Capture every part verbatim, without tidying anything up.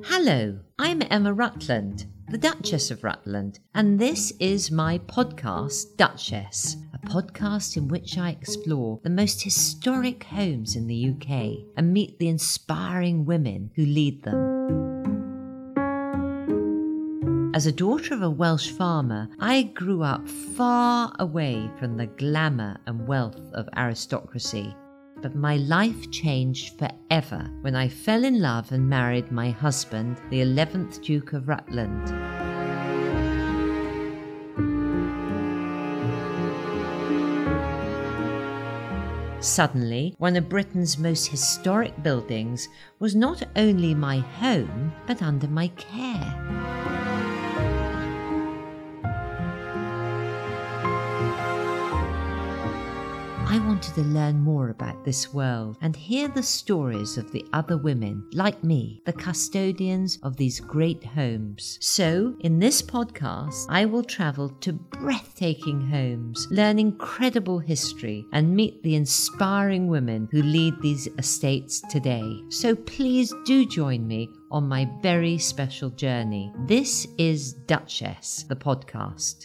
Hello, I'm Emma Rutland, the Duchess of Rutland, and this is my podcast, Duchess, a podcast in which I explore the most historic homes in the U K and meet the inspiring women who lead them. As a daughter of a Welsh farmer, I grew up far away from the glamour and wealth of aristocracy. But my life changed forever when I fell in love and married my husband, the eleventh Duke of Rutland. Suddenly, one of Britain's most historic buildings was not only my home, but under my care. I wanted to learn more about this world and hear the stories of the other women, like me, the custodians of these great homes. So, in this podcast, I will travel to breathtaking homes, learn incredible history, and meet the inspiring women who lead these estates today. So please do join me on my very special journey. This is Duchess, the podcast.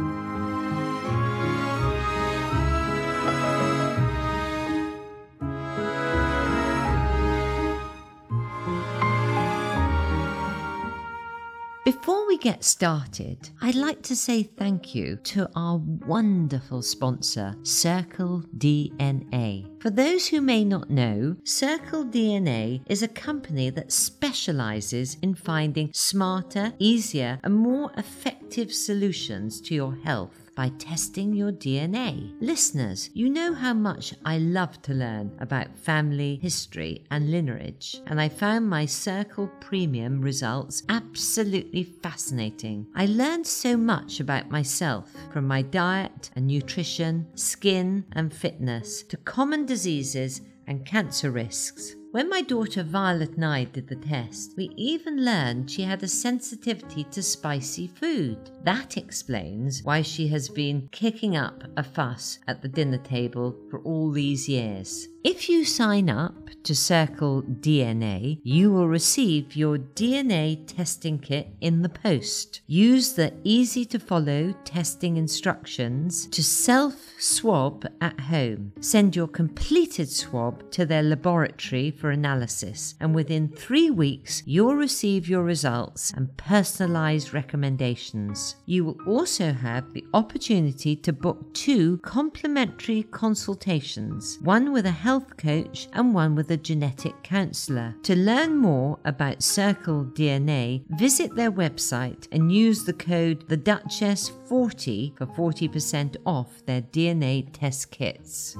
Before we get started, I'd like to say thank you to our wonderful sponsor, Circle D N A. For those who may not know, Circle D N A is a company that specializes in finding smarter, easier, and more effective solutions to your health by testing your D N A. Listeners, you know how much I love to learn about family history and lineage, and I found my Circle Premium results absolutely fascinating. I learned so much about myself, from my diet and nutrition, skin and fitness, to common diseases and cancer risks. When my daughter Violet and I did the test, we even learned she had a sensitivity to spicy food. That explains why she has been kicking up a fuss at the dinner table for all these years. If you sign up to Circle D N A, you will receive your D N A testing kit in the post. Use the easy-to-follow testing instructions to self-swab at home. Send your completed swab to their laboratory for analysis, and within three weeks, you'll receive your results and personalized recommendations. You will also have the opportunity to book two complimentary consultations, one with a health coach and one with a genetic counsellor. To learn more about Circle D N A, visit their website and use the code the Duchess forty for forty percent off their D N A test kits.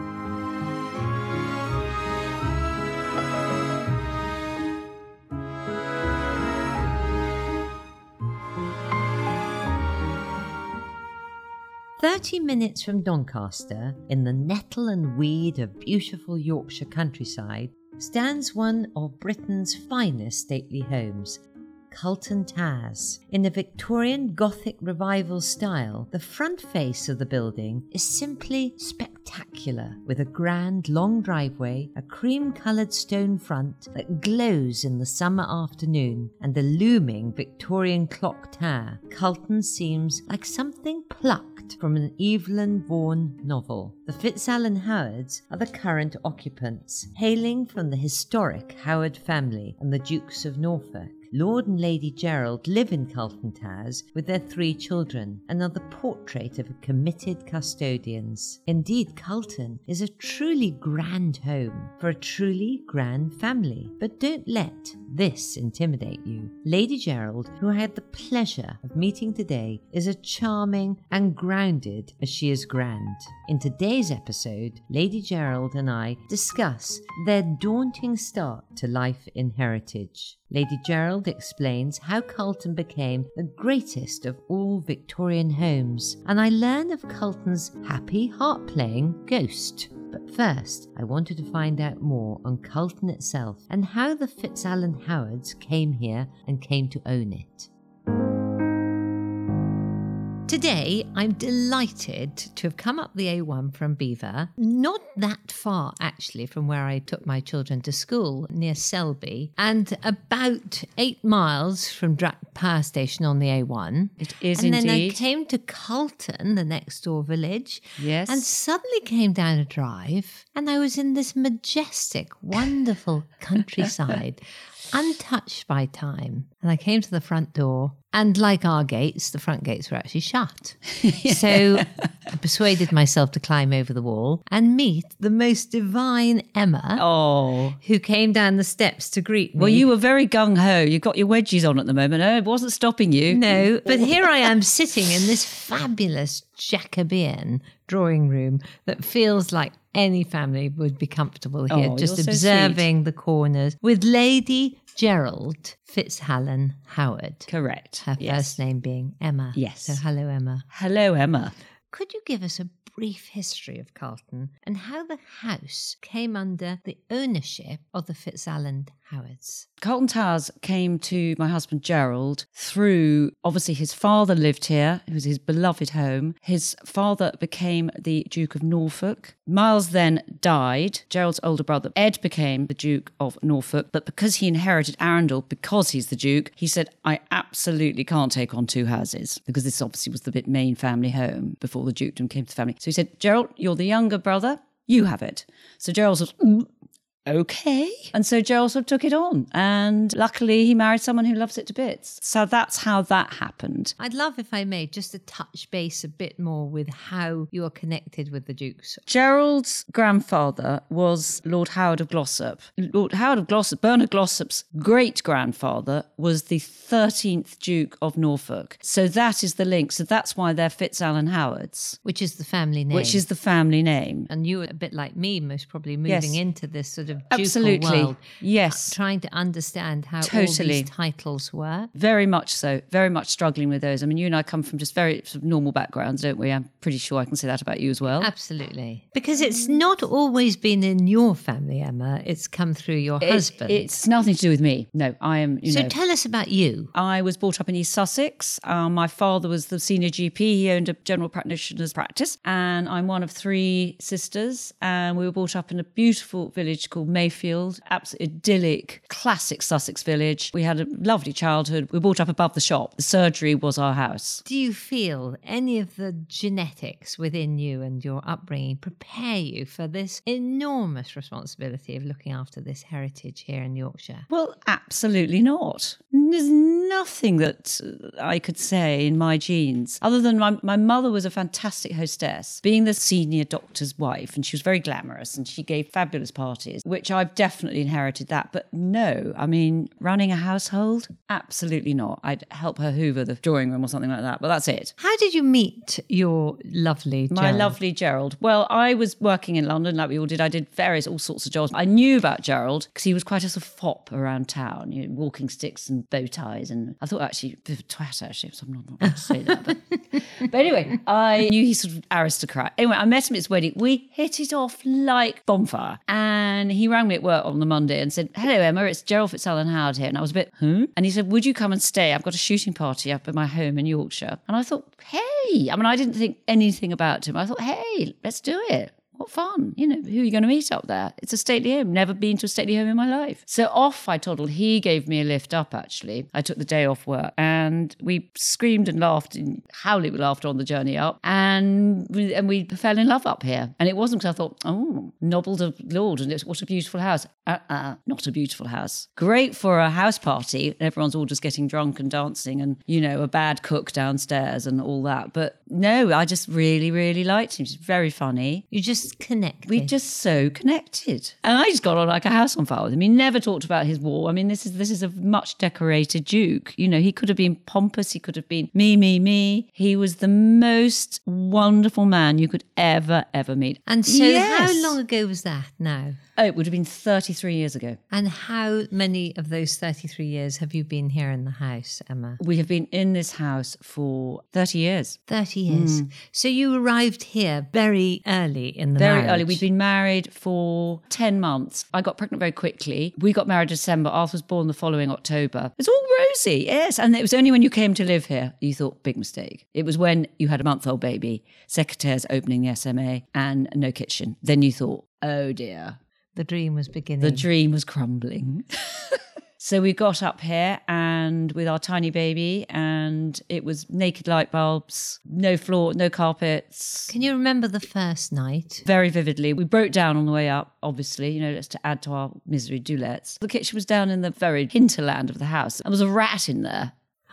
Thirty minutes from Doncaster, in the nettle and weed of beautiful Yorkshire countryside, stands one of Britain's finest stately homes, Culton Towers. In a Victorian Gothic revival style, the front face of the building is simply spectacular, with a grand long driveway, a cream-coloured stone front that glows in the summer afternoon, and a looming Victorian clock tower. Culton seems like something plucked from an Evelyn Vaughan novel. The FitzAlan Howards are the current occupants, hailing from the historic Howard family and the Dukes of Norfolk. Lord and Lady Gerald live in Culton Towers with their three children and are the portrait of committed custodians. Indeed, Culton is a truly grand home for a truly grand family. But don't let this intimidate you. Lady Gerald, who I had the pleasure of meeting today, is as charming and grounded as she is grand. In today's episode, Lady Gerald and I discuss their daunting start to life in heritage. Lady Gerald explains how Culton became the greatest of all Victorian homes, and I learn of Culton's happy harp-playing ghost. But first, I wanted to find out more on Culton itself and how the FitzAlan Howards came here and came to own it. Today, I'm delighted to have come up the A one from Belvoir, not that far actually from where I took my children to school, near Selby, and about eight miles from Drac Power Station on the A one. It is and indeed. And then I came to Carlton, the next door village, Yes. and suddenly came down a drive, and I was in this majestic, wonderful countryside, untouched by time. And I came to the front door, and like our gates, the front gates were actually shut. Yeah. So I persuaded myself to climb over the wall and meet the most divine Emma, Oh. who came down the steps to greet me. Well, you were very gung-ho. You've got your wedgies on at the moment. Oh, it wasn't stopping you. No, but here I am sitting in this fabulous Jacobean drawing room that feels like any family would be comfortable here, Oh, just you're so observing sweet. the corners with Lady Gerald Fitzallen Howard. Correct. Her Yes. first name being Emma. Yes. So hello, Emma. Hello, Emma. Could you give us a brief history of Carlton and how the house came under the ownership of the Fitzallen Howards? Carlton Towers came to my husband Gerald through, obviously his father lived here. It was his beloved home. His father became the Duke of Norfolk. Miles then died. Gerald's older brother Ed became the Duke of Norfolk. But because he inherited Arundel, because he's the Duke, he said, I absolutely can't take on two houses, because this obviously was the main family home before the dukedom came to the family. So he said, Gerald, you're the younger brother. You have it. So Gerald said, mm, okay. And so Gerald sort of took it on. And luckily he married someone who loves it to bits. So that's how that happened. I'd love, if I may, just to touch base a bit more with how you are connected with the Dukes. Gerald's grandfather was Lord Howard of Glossop. Lord Howard of Glossop, Bernard Glossop's great-grandfather, was the thirteenth Duke of Norfolk. So that is the link. So that's why they're Fitzallen Howards. Which is the family name. Which is the family name. And you were a bit like me, most probably moving Yes. into this sort of ducal Absolutely. world. Yes. Trying to understand how Totally. all these titles were. Very much so. Very much struggling with those. I mean, you and I come from just very sort of normal backgrounds, don't we? I'm pretty sure I can say that about you as well. Absolutely. Because it's not always been in your family, Emma. It's come through your It- husband. It's nothing to do with me. No, I am, you so know. tell us about you. I was brought up in East Sussex. Um, my father was the senior G P. He owned a general practitioner's practice. And I'm one of three sisters. And we were brought up in a beautiful village called Mayfield. Absolutely idyllic, classic Sussex village. We had a lovely childhood. We were brought up above the shop. The surgery was our house. Do you feel any of the genetics within you and your upbringing prepare you for this enormous responsibility of looking after this heritage here in Yorkshire? Well, absolutely not. There's nothing that I could say in my genes, other than my, my mother was a fantastic hostess, being the senior doctor's wife, and she was very glamorous and she gave fabulous parties, which I've definitely inherited that. But no, I mean, running a household, absolutely not. I'd help her hoover the drawing room or something like that, but that's it. How did you meet your lovely My Gerald? lovely Gerald. Well, I was working in London like we all did. I did various, all sorts of jobs. I knew about Gerald because he was quite a sort of fop around town, you know, walking sticks and bow ties. And I thought actually, a bit of a twat actually, so I'm not, not going to say that. But, but anyway, I knew he's sort of aristocrat. Anyway, I met him at his wedding. We hit it off like bonfire. And he rang me at work on the Monday and said, hello, Emma, it's Gerald Fitzallen Howard here. And I was a bit, huh? And he said, would you come and stay? I've got a shooting party up at my home in Yorkshire. And I thought, hey, I mean, I didn't think anything about him. I thought, hey, let's do it. What fun. You know, who are you going to meet up there? It's a stately home. Never been to a stately home in my life. So off I toddled. He gave me a lift up, actually. I took the day off work and we screamed and laughed and howled with laughter on the journey up. And we, and we fell in love up here. And it wasn't because I thought, oh, nobbled of Lord, and it's what a beautiful house. Uh-uh, not a beautiful house. Great for a house party. Everyone's all just getting drunk and dancing and, you know, a bad cook downstairs and all that. But no, I just really, really liked him. He's very funny. You just connected. We just so connected. And I just got on like a house on fire with him. He never talked about his war. I mean, this is this is a much decorated Duke. You know, he could have been pompous. He could have been me, me, me. He was the most wonderful man you could ever, ever meet. And so Yes. how long ago was that now? Oh, it would have been thirty-three years ago. And how many of those thirty-three years have you been here in the house, Emma? We have been in this house for thirty years. thirty years. Mm. So you arrived here very early in the very marriage. early. We'd been married for ten months. I got pregnant very quickly. We got married in December. Arthur was born the following October. It's all rosy, yes. And it was only when you came to live here, you thought, big mistake. It was when you had a month-old baby, secretaires opening the S M A and no kitchen. Then you thought, oh dear. The dream was beginning. The dream was crumbling. So we got up here and with our tiny baby, and it was naked light bulbs, no floor, no carpets. Can you remember the first night? Very vividly. We broke down on the way up, obviously, you know, just to add to our misery, do let's. The kitchen was down in the very hinterland of the house. There was a rat in there.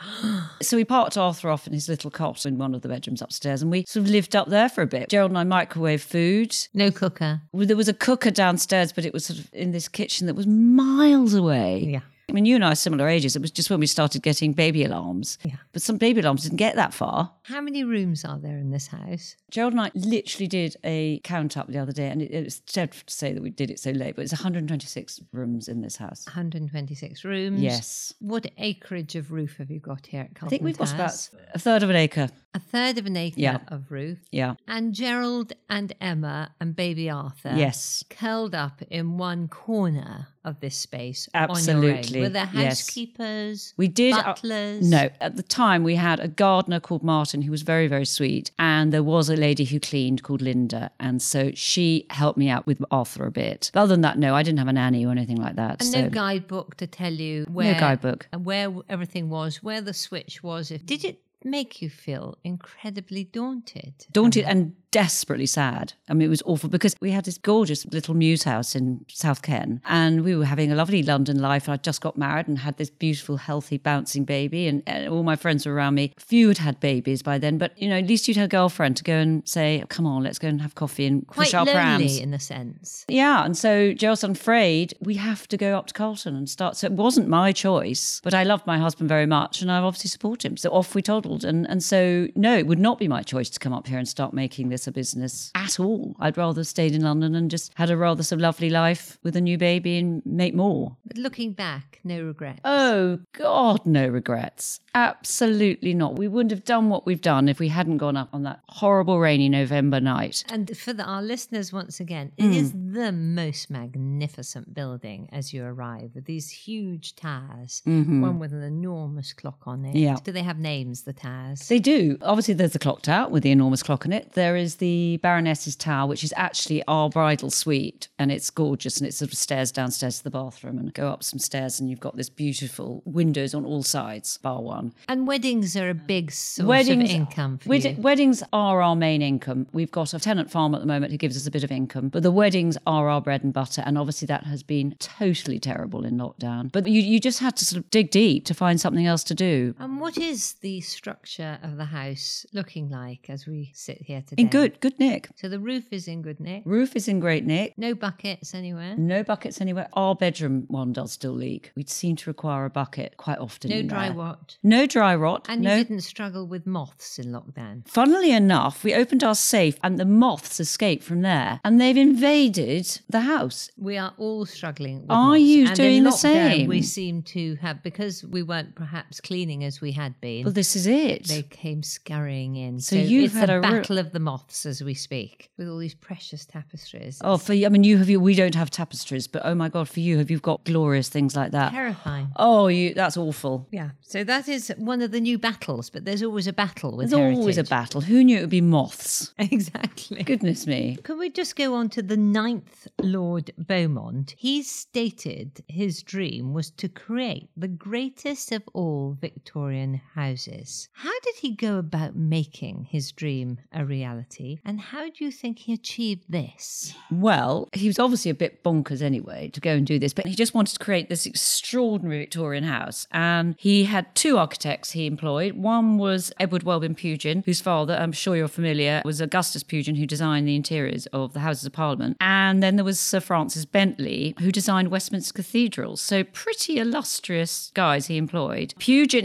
So we parked Arthur off in his little cot in one of the bedrooms upstairs, and we sort of lived up there for a bit. Gerald and I microwaved food. No cooker. There was a cooker downstairs, but it was sort of in this kitchen that was miles away. Yeah. I mean, you and I are similar ages. It was just when we started getting baby alarms. Yeah. But some baby alarms didn't get that far. How many rooms are there in this house? Gerald and I literally did a count up the other day, and it, it was dreadful to say that we did it so late, but it's one hundred twenty-six rooms in this house. one hundred twenty-six rooms. Yes. What acreage of roof have you got here at Carlton I think we've got Towers? about a third of an acre. A third of an acre Yeah. of roof. Yeah. And Gerald and Emma and baby Arthur Yes. curled up in one corner of this space Absolutely. on your own. Were there Yes. housekeepers? We did. Butlers? No. At the time, we had a gardener called Martin who was very, very sweet. And there was a lady who cleaned called Linda. And so she helped me out with Arthur a bit. But other than that, no, I didn't have a nanny or anything like that. And so. no guidebook to tell you where, No guidebook. where everything was, where the switch was. If Did it make you feel incredibly daunted? Daunted and desperately sad. I mean, it was awful because we had this gorgeous little mews house in South Ken, and we were having a lovely London life. I'd just got married and had this beautiful, healthy, bouncing baby, and, and all my friends were around me. Few had had babies by then, but, you know, at least you'd had a girlfriend to go and say, come on, let's go and have coffee and Quite push our lonely prams. in a sense. Yeah, and so Gerald's afraid we have to go up to Carlton and start. So it wasn't my choice, but I loved my husband very much, and I obviously support him. So off we toddled, and, and so, no, it would not be my choice to come up here and start making this a business at all. I'd rather have stayed in London and just had a rather sort of lovely life with a new baby and make more. But looking back, no regrets. Oh, God, no regrets. Absolutely not. We wouldn't have done what we've done if we hadn't gone up on that horrible rainy November night. And for the, our listeners, once again, it Mm. is the most magnificent building as you arrive, with these huge towers, Mm-hmm. one with an enormous clock on it. Yeah. Do they have names, the towers? They do. Obviously, there's the clock tower with the enormous clock on it. There is the Baroness's Tower, which is actually our bridal suite, and it's gorgeous, and it's sort of stairs downstairs to the bathroom and go up some stairs, and you've got this beautiful windows on all sides, bar one. And weddings are a big source Weddings, of income for wed- you. Weddings are our main income. We've got a tenant farm at the moment who gives us a bit of income, but the weddings are our bread and butter, and obviously that has been totally terrible in lockdown. But you, you just had to sort of dig deep to find something else to do. And what is the structure of the house looking like as we sit here today? In good, good nick. So the roof is in good nick. Roof is in great nick. No buckets anywhere. No buckets anywhere. Our bedroom one does still leak. We'd seem to require a bucket quite often. No in dry there. rot. No dry rot. And no. you didn't struggle with moths in lockdown. Funnily enough, we opened our safe and the moths escaped from there, and they've invaded the house. We are all struggling with Are moths. you and doing in the lockdown, same? We seem to have, because we weren't perhaps cleaning as we had been. Well, this is it. They came scurrying in. So So, you've it's had a, a real- battle of the moths as we speak, with all these precious tapestries. Oh, for I mean, you have you. We don't have tapestries, but oh my God, for you, have you got glorious things like that? Terrifying. Oh, you. That's awful. Yeah. So that is one of the new battles, but there's always a battle with There's always a heritage. battle. Who knew it would be moths? Exactly. Goodness me. Can we just go on to the ninth Lord Beaumont? He stated his dream was to create the greatest of all Victorian houses. How did he go about making his dream a reality? And how do you think he achieved this? Well, he was obviously a bit bonkers anyway to go and do this, but he just wanted to create this extraordinary Victorian house. And he had two architects he employed. One was Edward Welbyn Pugin, whose father, I'm sure you're familiar, was Augustus Pugin, who designed the interiors of the Houses of Parliament. And then there was Sir Francis Bentley, who designed Westminster Cathedral. So pretty illustrious guys he employed. Pugin, he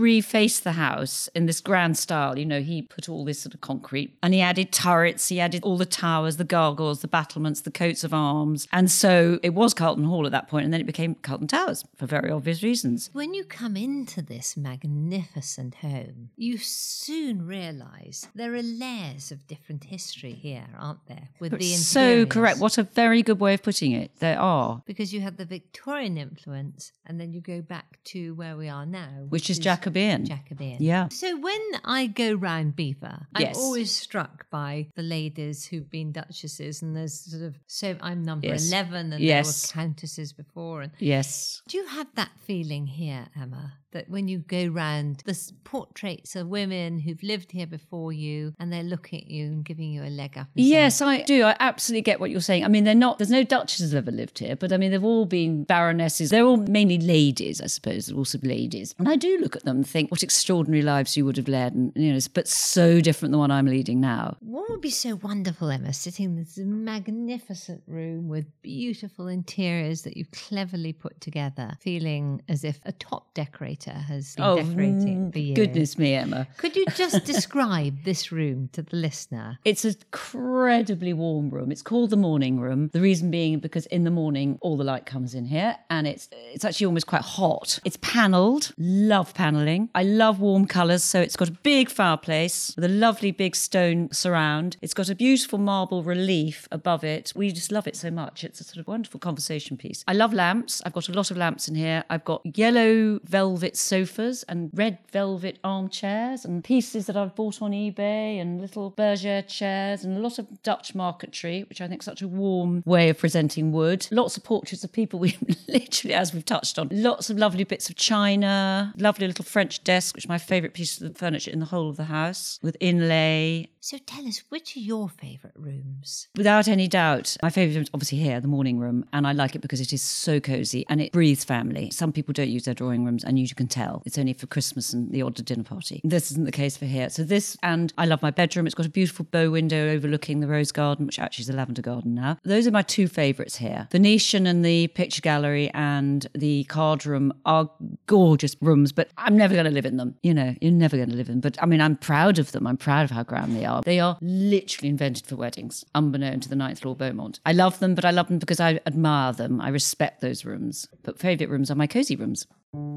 refaced the house in this grand style. You know, he put all this sort of concrete and he added turrets, he added all the towers, the gargoyles, the battlements, the coats of arms. And so it was Carlton Hall at that point, and then it became Carlton Towers for very obvious reasons. When you come into this magnificent home, you soon realise there are layers of different history here, aren't there? With the interiors. So correct. What a very good way of putting it. There are. Because you have the Victorian influence, and then you go back to where we are now, Which, which is, is Jacobean. Jacobean. Yeah. So when I go round Belvoir, yes. I'm always struck by the ladies who've been duchesses, and there's sort of, so I'm number yes. eleven, and yes. there were countesses before. And yes. Do you have that feeling here, Emma, that when you go round, there's portraits of women who've lived here before you, and they're looking at you and giving you a leg up? And yes, saying, I do. I absolutely get what you're saying. I mean, they're not, there's no duchesses who've ever lived here, but I mean, they've all been baronesses. They're all mainly ladies, I suppose. They're also ladies. And I do look at them and think, what extraordinary lives you would have led, and, you know, but so different than what I'm leading now. What would be so wonderful, Emma, sitting in this magnificent room with beautiful interiors that you've cleverly put together, feeling as if a top decorator has been oh, decorating for years. Goodness me, Emma. Could you just describe this room to the listener? It's an incredibly warm room. It's called the morning room. The reason being because in the morning, all the light comes in here, and it's it's actually almost quite hot. It's panelled. Love panelling. I love warm colours, so it's got a big fireplace with a lovely big stone surround. It's got a beautiful marble relief above it. We just love it so much. It's a sort of wonderful conversation piece. I love lamps. I've got a lot of lamps in here. I've got yellow velvet sofas and red velvet armchairs and pieces that I've bought on eBay and little bergère chairs and a lot of Dutch marquetry, which I think is such a warm way of presenting wood. Lots of portraits of people we literally, as we've touched on, lots of lovely bits of china, lovely little French desk, which is my favourite piece of the furniture in the whole of the house, with inlay. So tell us, which are your favourite rooms? Without any doubt, my favourite room is obviously here, the morning room, and I like it because it is so cosy and it breathes family. Some people don't use their drawing rooms, and you can tell. It's only for Christmas and the odd dinner party. This isn't the case for here. So this, and I love my bedroom. It's got a beautiful bow window overlooking the rose garden, which actually is a lavender garden now. Those are my two favourites here. The Venetian and the picture gallery and the card room are gorgeous rooms, but I'm never going to live in them. You know, you're never going to live in them. But I mean, I'm proud of them. I'm proud of how grand they are. They are literally invented for weddings, unbeknown to the ninth Lord Beaumont. I love them, but I love them because I admire them. I respect those rooms. But favourite rooms are my cosy rooms.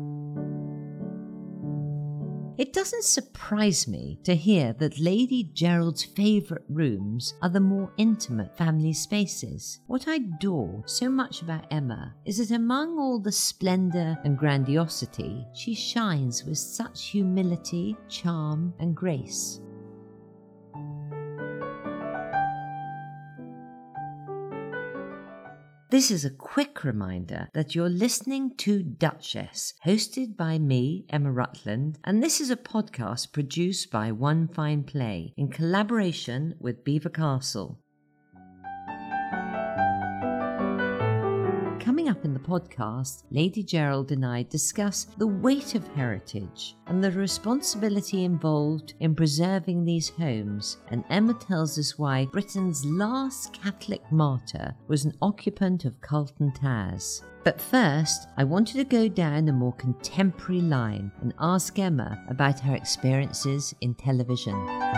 It doesn't surprise me to hear that Lady Gerald's favourite rooms are the more intimate family spaces. What I adore so much about Emma is that among all the splendour and grandiosity, she shines with such humility, charm and grace. This is a quick reminder that you're listening to Duchess, hosted by me, Emma Rutland, and this is a podcast produced by One Fine Play in collaboration with Belvoir Castle. Coming up in the podcast, Lady Gerald and I discuss the weight of heritage and the responsibility involved in preserving these homes, and Emma tells us why Britain's last Catholic martyr was an occupant of Carlton Towers. But first, I wanted to go down a more contemporary line and ask Emma about her experiences in television.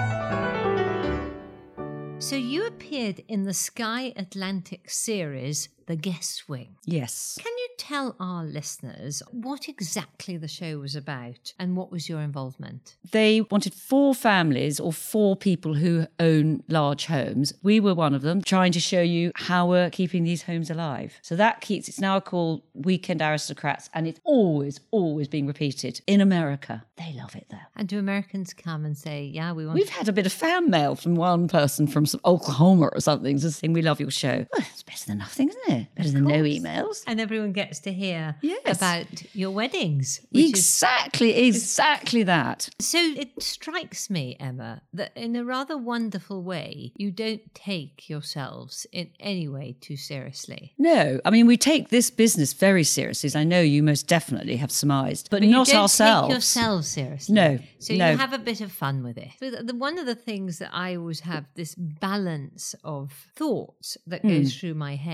So you appeared in the Sky Atlantic series, The Guest Wing. Yes. Can you tell our listeners what exactly the show was about and what was your involvement? They wanted four families or four people who own large homes. We were one of them, trying to show you how we're keeping these homes alive. So that keeps, it's now called Weekend Aristocrats, and it's always, always being repeated in America. They love it there. And do Americans come and say, yeah, we want We've had a bit of fan mail from one person from some Oklahoma or something just saying, we love your show. Well, it's better than nothing, isn't it? Better than no emails. And everyone gets to hear yes. about your weddings. Exactly, is, exactly that. So it strikes me, Emma, that in a rather wonderful way, you don't take yourselves in any way too seriously. No, I mean, we take this business very seriously, as I know you most definitely have surmised, but, but not you don't ourselves. Take yourselves seriously. No. So no. you have a bit of fun with it. But the, one of the things that I always have this balance of thoughts that goes mm. through my head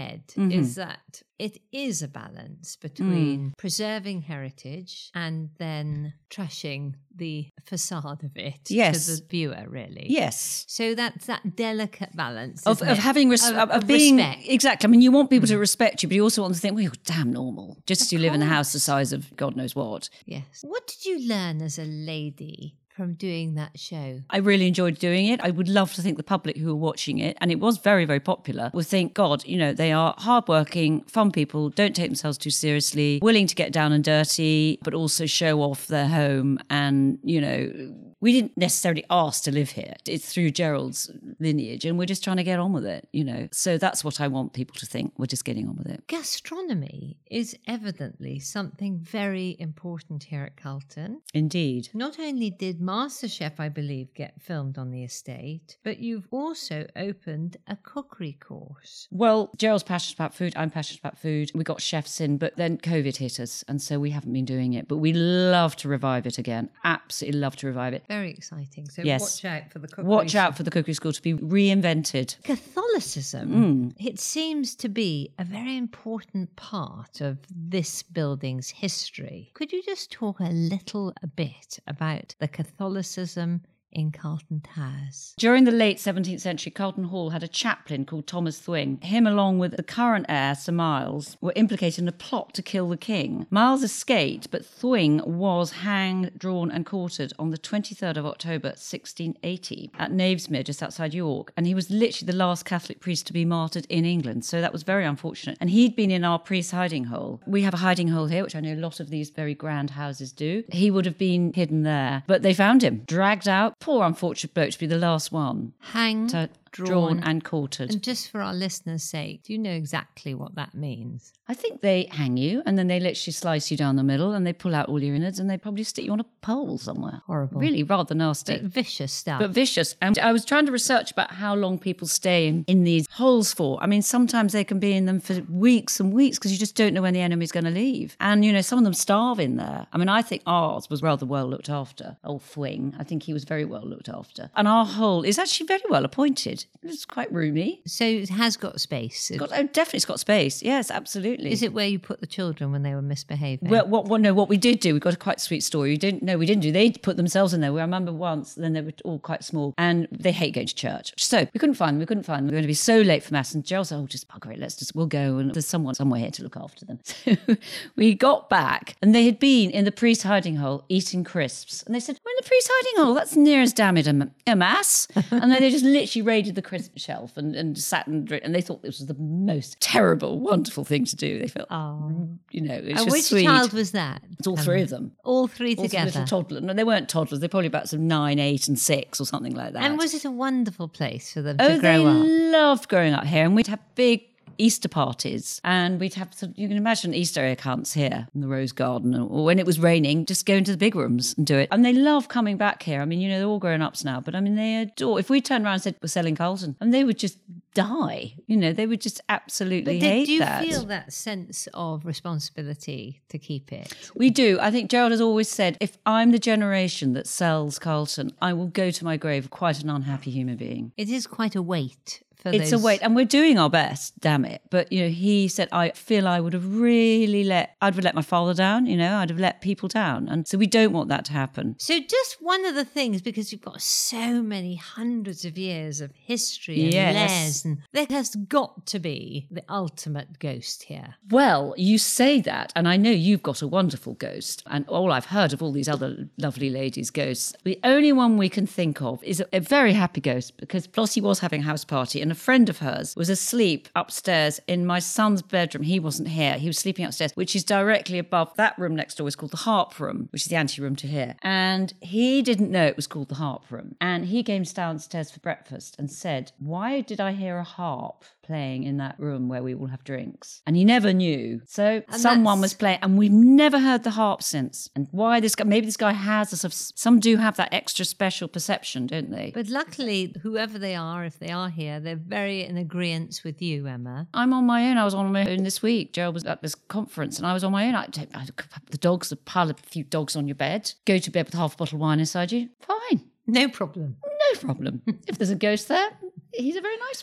Mm-hmm. is that it is a balance between mm. preserving heritage and then trashing the facade of it yes. to the viewer, really. Yes. So that's that delicate balance of, of having res- of, of, of being respect. Exactly. I mean, you want people mm. to respect you, but you also want them to think, well, you're damn normal, just of as you course. live in a house the size of God knows what. Yes. What did you learn as a lady from doing that show? I really enjoyed doing it. I would love to think the public who were watching it, and it was very, very popular, would think, God, you know, they are hardworking, fun people, don't take themselves too seriously, willing to get down and dirty, but also show off their home. And, you know, we didn't necessarily ask to live here. It's through Gerald's lineage, and we're just trying to get on with it, you know. So that's what I want people to think. We're just getting on with it. Gastronomy is evidently something very important here at Carlton. Indeed. Not only did MasterChef, I believe, get filmed on the estate, but you've also opened a cookery course. Well, Gerald's passionate about food. I'm passionate about food. We got chefs in, but then COVID hit us, and so we haven't been doing it. But we love to revive it again. Absolutely love to revive it. Very exciting. So yes. watch out for the cookery Watch school. out for the cookery school to be reinvented. Catholicism, mm. it seems to be a very important part of this building's history. Could you just talk a little a bit about the Catholicism in Carlton Towers? During the late seventeenth century, Carlton Hall had a chaplain called Thomas Thwing. Him, along with the current heir, Sir Miles, were implicated in a plot to kill the king. Miles escaped, but Thwing was hanged, drawn and quartered on the twenty-third of October, sixteen eighty, at Knavesmere, just outside York. And he was literally the last Catholic priest to be martyred in England. So that was very unfortunate. And he'd been in our priest's hiding hole. We have a hiding hole here, which I know a lot of these very grand houses do. He would have been hidden there. But they found him, dragged out. Poor unfortunate bloke to be the last one. Hanged, to, drawn, drawn and quartered. And just for our listeners' sake, do you know exactly what that means? I think they hang you and then they literally slice you down the middle and they pull out all your innards and they probably stick you on a pole somewhere. Horrible. Really rather nasty. But vicious stuff. But vicious. And I was trying to research about how long people stay in, in these holes for. I mean, sometimes they can be in them for weeks and weeks because you just don't know when the enemy's going to leave. And, you know, some of them starve in there. I mean, I think ours was rather well looked after. Old Thwing. I think he was very well looked after. And our hole is actually very well appointed. It's quite roomy. So it has got space. Got, oh, definitely it's got space. Yes, absolutely. Is it where you put the children when they were misbehaving? Well, what, what, no, what we did do, we got a quite sweet story. We didn't, no, we didn't do. They put themselves in there. I remember once, then they were all quite small, and they hate going to church. So we couldn't find them. We couldn't find them. We were going to be so late for mass, and Gerald said, "Oh, just bugger it. Let's just, we'll go, and there's someone somewhere here to look after them." So we got back, and they had been in the priest's hiding hole eating crisps, and they said, "We're in the priest's hiding hole. That's near as damn it a, a mass." And then they just literally raided the crisp shelf and, and sat and and they thought this was the most terrible, wonderful thing to do. They felt, oh, you know, it's and just which sweet. child was that? It's all um, three of them. All three all together? Three little toddlers. No, they weren't toddlers. They're probably about some nine, eight and six or something like that. And was it a wonderful place for them oh, to grow they up? loved growing up here. And we'd have big Easter parties, and we'd have some, you can imagine Easter egg hunts here in the Rose Garden, or when it was raining, just go into the big rooms and do it. And they love coming back here. I mean, you know, they're all grown ups now, but I mean, they adore. If we turned around and said we're selling Carlton, and they would just die. You know, they would just absolutely but did, hate do you that. feel that sense of responsibility to keep it? We do. I think Gerald has always said, if I'm the generation that sells Carlton, I will go to my grave quite an unhappy human being. It is quite a weight. It's those... a weight, and we're doing our best, damn it. But, you know, he said, I feel I would have really let, I'd have let my father down, you know, I'd have let people down. And so we don't want that to happen. So just one of the things, because you've got so many hundreds of years of history and yes. layers, and there has got to be the ultimate ghost here. Well, you say that, and I know you've got a wonderful ghost, and all I've heard of all these other lovely ladies' ghosts. The only one we can think of is a, a very happy ghost, because Flossie was having a house party, and a friend of hers was asleep upstairs in my son's bedroom. He wasn't here. He was sleeping upstairs, which is directly above that room next door. Is called the harp room, which is the ante room to here. And he didn't know it was called the harp room. And he came downstairs for breakfast and said, "Why did I hear a harp playing in that room where we all have drinks?" And he never knew. So and someone was playing, and we've never heard the harp since. And why this guy, maybe this guy has a sort of, some do have that extra special perception, don't they? But luckily, whoever they are, if they are here, they're very in agreement with you, Emma. I'm on my own. I was on my own this week. Gerald was at this conference and I was on my own. I take I, the dogs, the pile of a few dogs on your bed, go to bed with half a bottle of wine inside you. Fine. No problem. No problem. If there's a ghost there, he's a very nice one.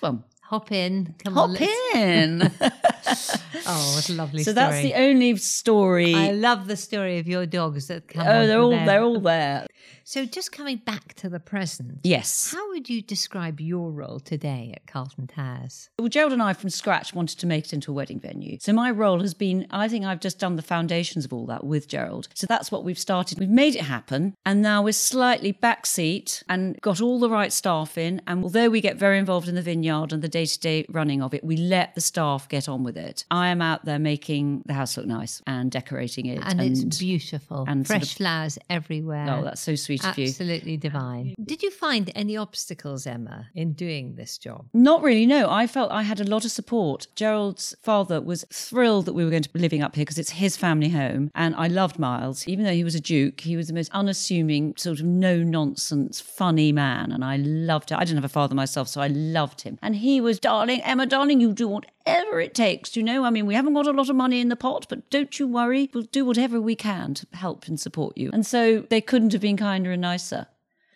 Hop in. Come Hop on. let's- in. Oh, what a lovely So story. that's the only story. I love the story of your dogs that come oh, on they're for all their- they're all there. So just coming back to the present. Yes. How would you describe your role today at Carlton Towers? Well, Gerald and I from scratch wanted to make it into a wedding venue. So my role has been, I think I've just done the foundations of all that with Gerald. So that's what we've started. We've made it happen. And now we're slightly backseat and got all the right staff in. And although we get very involved in the vineyard and the day-to-day running of it, we let the staff get on with it. I am out there making the house look nice and decorating it. And, it's beautiful. and sort Fresh of- flowers everywhere. Oh, that's so sweet of you. Absolutely divine. Did you find any obstacles, Emma, in doing this job? Not really, no. I felt I had a lot of support. Gerald's father was thrilled that we were going to be living up here because it's his family home. And I loved Miles. Even though he was a duke, he was the most unassuming, sort of no-nonsense, funny man. And I loved it. I didn't have a father myself, so I loved him. And he was, darling, Emma, darling, you do whatever it takes, you know? I mean, we haven't got a lot of money in the pot, but don't you worry. We'll do whatever we can to help and support you. And so they couldn't have been kinder and nicer.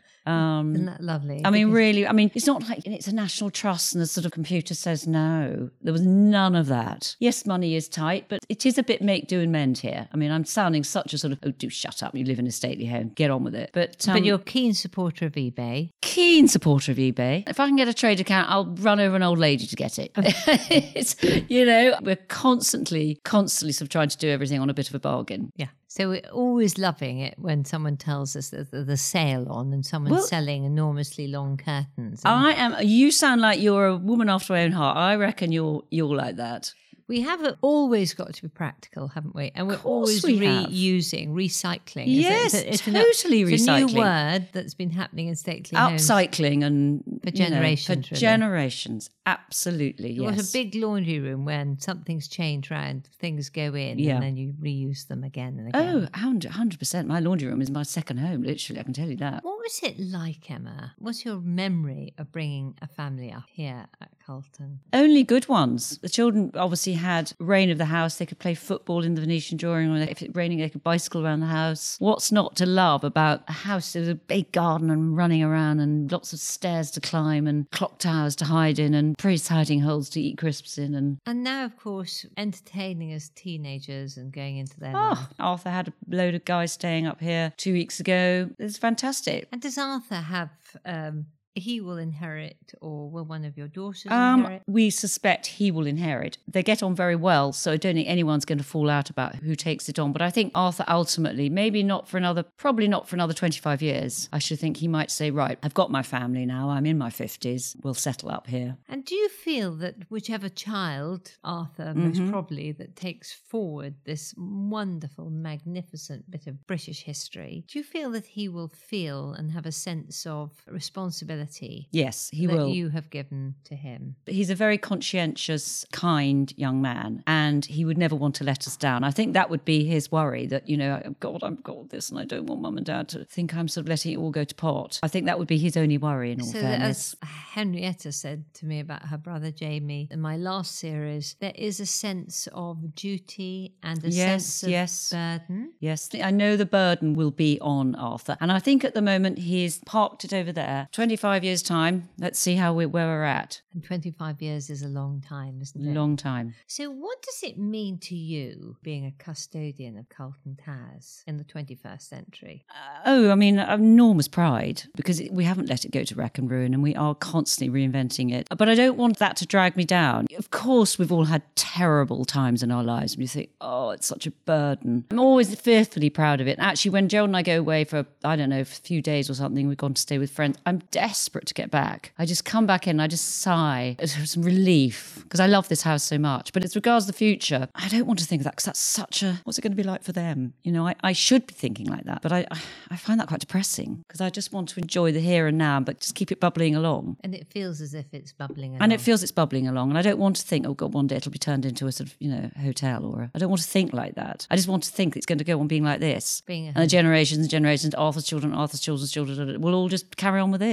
Um, Isn't that lovely? I mean, Because- really, I mean, it's not like it's a national trust and the sort of computer says no. There was none of that. Yes, money is tight, but it is a bit make, do and mend here. I mean, I'm sounding such a sort of, oh, do shut up. You live in a stately home. Get on with it. But, um, But you're a keen supporter of eBay. keen supporter of eBay. If I can get a trade account, I'll run over an old lady to get it. It's, you know, we're constantly, constantly sort of trying to do everything on a bit of a bargain. Yeah. So we're always loving it when someone tells us that there's a sale on and someone's Well- selling enormously long curtains. And I am, you sound like you're a woman after my own heart. I reckon you're, you're like that. we have always got to be practical, haven't we? And we're course always we have. reusing, recycling. Yes, a- a- totally it's a recycling. new word that's been happening in stately homes. Upcycling and For you know, generations, for really. generations, absolutely. There Yes. was a big laundry room when something's changed round, things go in Yeah. and then you reuse them again and again. Oh, one hundred percent. My laundry room is my second home, literally. I can tell you that. What was it like, Emma? What's your memory of bringing a family up here at Carlton? Only good ones. The children obviously had reign of the house. They could play football in the Venetian drawing room. If it's raining, they could bicycle around the house. What's not to love about a house with a big garden and running around and lots of stairs to climb and clock towers to hide in and priest hiding holes to eat crisps in and And now, of course, entertaining as teenagers and going into their oh, life. Arthur had a load of guys staying up here two weeks ago. It's fantastic. And does Arthur have, um, he will inherit, or will one of your daughters Um, inherit? we suspect he will inherit. They get on very well, so I don't think anyone's going to fall out about who takes it on. But I think Arthur ultimately, maybe not for another, probably not for another twenty-five years. I should think he might say, right, I've got my family now. I'm in my fifties. We'll settle up here. And do you feel that whichever child, Arthur most probably, that takes forward this wonderful, magnificent bit of British history, do you feel that he will feel and have a sense of responsibility Yes, he that will. you have given to him? He's a very conscientious, kind young man, and he would never want to let us down. I think that would be his worry that, you know, God, I've got this and I don't want mum and dad to think I'm sort of letting it all go to pot. I think that would be his only worry in all So that, fairness. as Henrietta said to me about her brother Jamie in my last series, there is a sense of duty and a Yes, sense of yes. burden. Yes, I know the burden will be on Arthur. And I think at the moment he's parked it over there. twenty-five years' time, let's see how we, where we're at. And twenty-five years is a long time, isn't it? Long time. So what does it mean to you being a custodian of Carlton Towers in the twenty-first century? Uh, oh, I mean, enormous pride because it, we haven't let it go to wreck and ruin and we are constantly reinventing it. But I don't want that to drag me down. Of course, we've all had terrible times in our lives and you think, oh, it's such a burden. I'm always fearfully proud of it. And actually, when Gerald and I go away for, I don't know, a few days or something, we've gone to stay with friends, I'm desperate to get back. I just come back in, I just sigh. It's some relief because I love this house so much. But as regards the future, I don't want to think of that because that's such a, what's it going to be like for them? You know, I, I should be thinking like that, but I, I, I find that quite depressing because I just want to enjoy the here and now, but just keep it bubbling along. And it feels as if it's bubbling along. And it feels it's bubbling along. And I don't want to think, oh God, one day it'll be turned into a sort of, you know, hotel or a, I don't want to think like that. I just want to think it's going to go on being like this. Being a and the generations and generations, Arthur's children, Arthur's children's children, will all just carry on with this. That's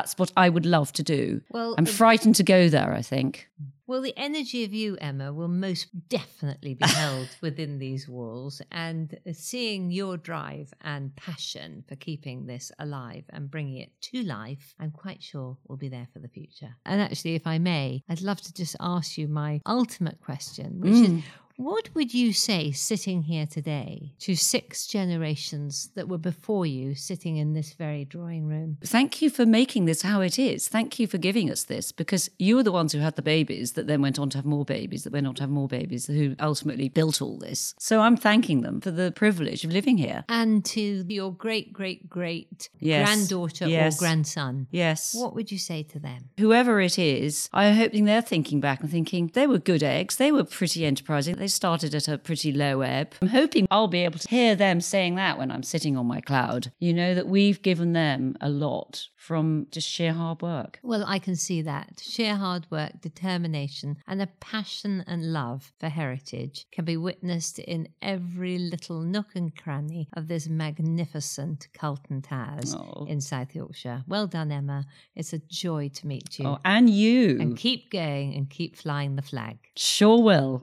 that's what I would love to do. Well, I'm the- frightened to go there, I think. Well, the energy of you, Emma, will most definitely be held within these walls. And seeing your drive and passion for keeping this alive and bringing it to life, I'm quite sure will be there for the future. And actually, if I may, I'd love to just ask you my ultimate question, which Mm. is, what would you say sitting here today to six generations that were before you sitting in this very drawing room? Thank you for making this how it is. Thank you for giving us this, because you were the ones who had the babies that then went on to have more babies, that went on to have more babies, who ultimately built all this. So I'm thanking them for the privilege of living here. And to your great, great, great Yes. granddaughter Yes. or grandson, Yes. what would you say to them? Whoever it is, I'm hoping they're thinking back and thinking they were good eggs. They were pretty enterprising. They started at a pretty low ebb. I'm hoping I'll be able to hear them saying that when I'm sitting on my cloud. You know, that we've given them a lot from just sheer hard work. Well, I can see that. Sheer hard work, determination, and a passion and love for heritage can be witnessed in every little nook and cranny of this magnificent Carlton Towers Oh. in South Yorkshire. Well done, Emma. It's a joy to meet you. Oh, and you. And keep going and keep flying the flag. Sure will.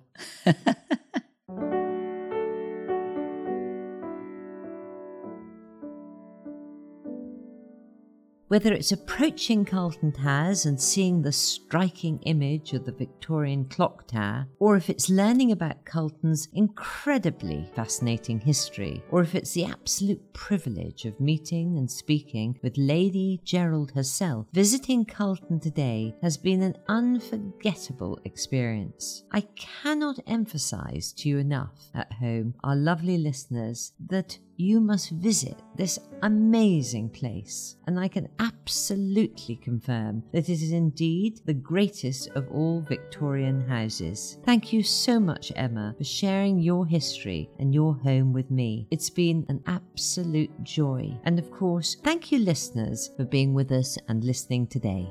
Whether it's approaching Carlton Towers and seeing the striking image of the Victorian clock tower, or if it's learning about Carlton's incredibly fascinating history, or if it's the absolute privilege of meeting and speaking with Lady Gerald herself, visiting Carlton today has been an unforgettable experience. I cannot emphasise to you enough at home, our lovely listeners, that you must visit this amazing place, and I can absolutely confirm that it is indeed the greatest of all Victorian houses. Thank you so much, Emma, for sharing your history and your home with me. It's been an absolute joy. And of course, thank you, listeners, for being with us and listening today.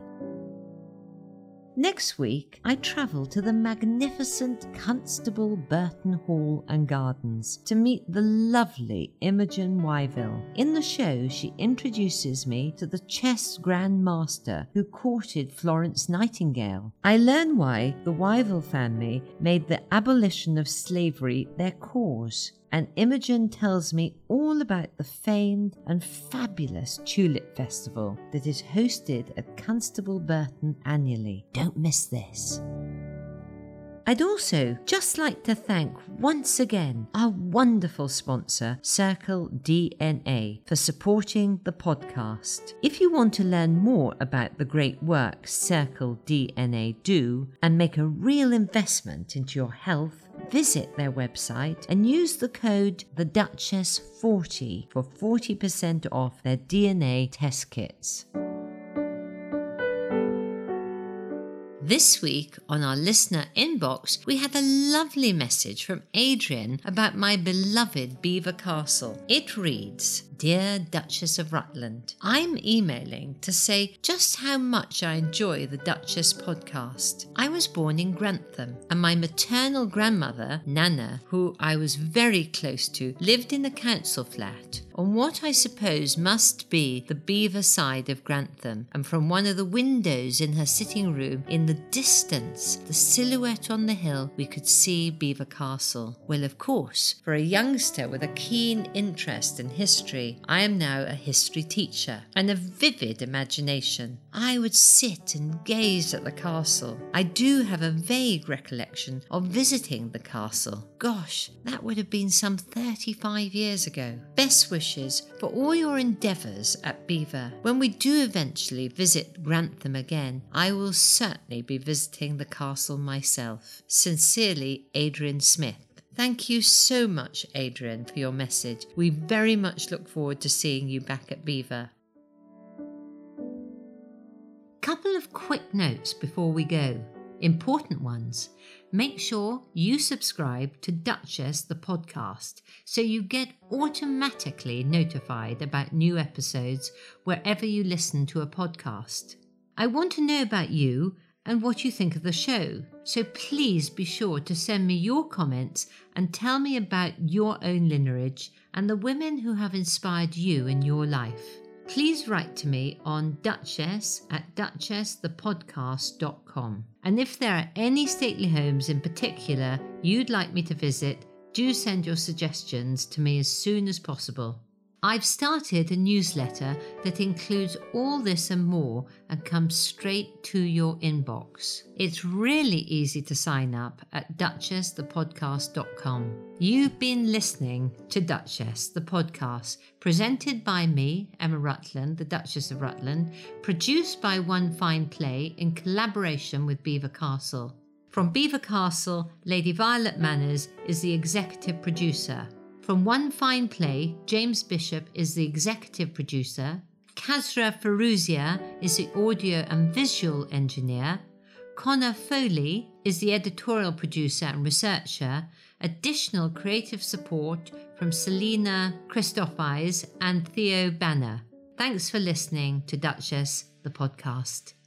Next week, I travel to the magnificent Constable Burton Hall and Gardens to meet the lovely Imogen Wyville. In the show, she introduces me to the chess grandmaster who courted Florence Nightingale. I learn why the Wyville family made the abolition of slavery their cause. And Imogen tells me all about the famed and fabulous Tulip Festival that is hosted at Constable Burton annually. Don't miss this. I'd also just like to thank once again our wonderful sponsor, Circle D N A, for supporting the podcast. If you want to learn more about the great work Circle D N A do and make a real investment into your health, visit their website and use the code the Duchess forty for forty percent off their D N A test kits. This week on our listener inbox, we had a lovely message from Adrian about my beloved Belvoir Castle. It reads, Dear Duchess of Rutland, I'm emailing to say just how much I enjoy the Duchess podcast. I was born in Grantham, and my maternal grandmother, Nana, who I was very close to, lived in a council flat on what I suppose must be the Belvoir side of Grantham, and from one of the windows in her sitting room, in the distance, the silhouette on the hill, we could see Belvoir Castle. Well, of course, for a youngster with a keen interest in history, I am now a history teacher and a vivid imagination. I would sit and gaze at the castle. I do have a vague recollection of visiting the castle. Gosh, that would have been some thirty-five years ago. Best wishes for all your endeavours at Belvoir. When we do eventually visit Grantham again, I will certainly be visiting the castle myself. Sincerely, Adrian Smith. Thank you so much, Adrian, for your message. We very much look forward to seeing you back at Belvoir. Couple of quick notes before we go. Important ones. Make sure you subscribe to Duchess the podcast so you get automatically notified about new episodes wherever you listen to a podcast. I want to know about you and what you think of the show, so please be sure to send me your comments and tell me about your own lineage and the women who have inspired you in your life. please write to me on duchess at duchess the podcast dot com. And if there are any stately homes in particular you'd like me to visit, do send your suggestions to me as soon as possible. I've started a newsletter that includes all this and more and comes straight to your inbox. It's really easy to sign up at duchess the podcast dot com. You've been listening to Duchess, the podcast, presented by me, Emma Rutland, the Duchess of Rutland, produced by One Fine Play in collaboration with Belvoir Castle. From Belvoir Castle, Lady Violet Manners is the executive producer. From One Fine Play, James Bishop is the executive producer. Kazra Feruzia is the audio and visual engineer. Connor Foley is the editorial producer and researcher. Additional creative support from Selena Christophis and Theo Banner. Thanks for listening to Duchess, the podcast.